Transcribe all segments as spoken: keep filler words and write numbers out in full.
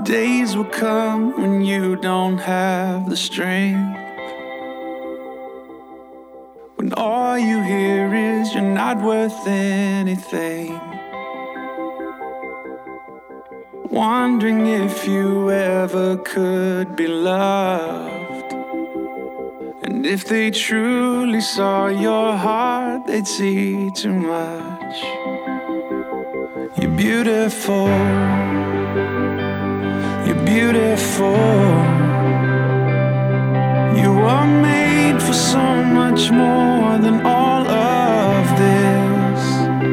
days will come when you don't have the strength, when all you hear is you're not worth anything, wondering if you ever could be loved. And if they truly saw your heart, they'd see too much. You're beautiful, you're beautiful. You are made for so much more than all of this.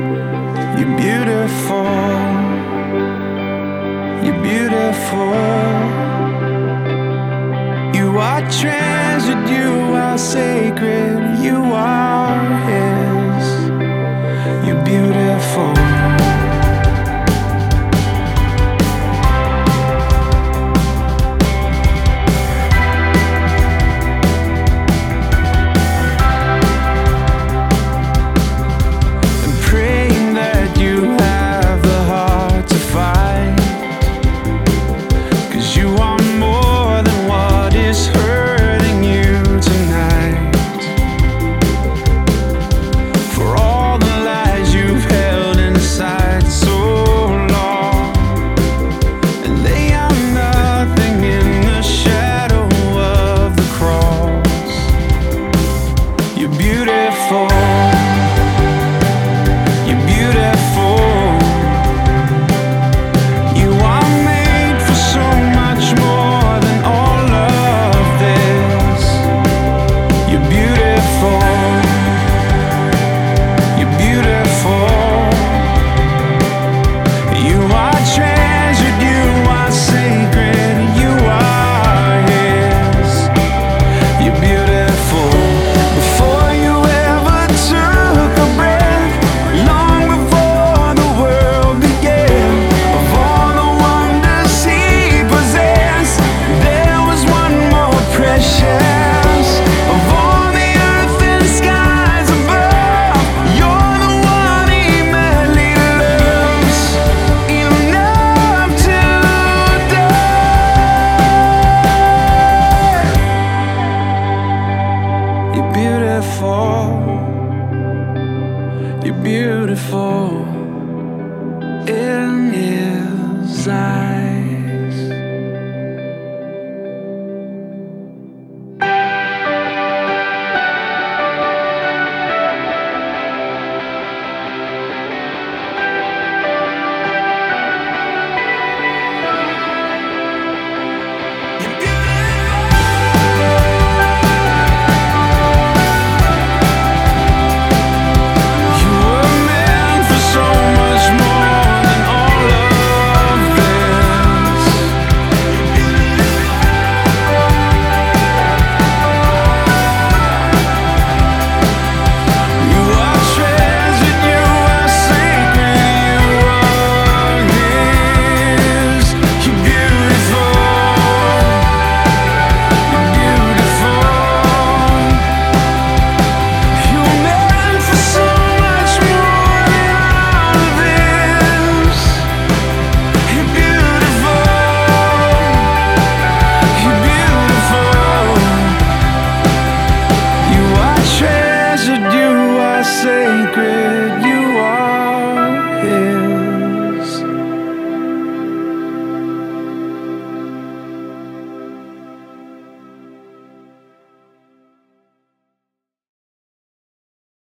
You're beautiful, you're beautiful.